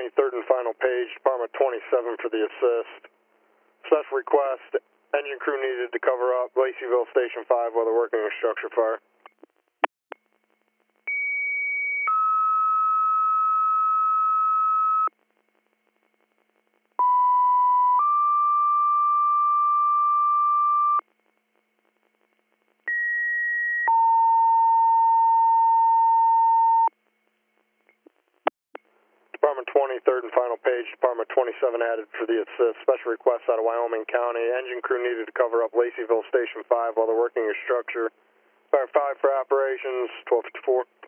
23rd and final page, Department 27 for the assist. Special request, engine crew needed to cover up Laceyville Station 5 while they're working a structure fire. Department 23rd and final page, Department 27 added for the assist. Special request out of Wyoming County. Engine crew needed to cover up Laceyville Station 5 while they're working a structure. Fire 5 for operations, 1254.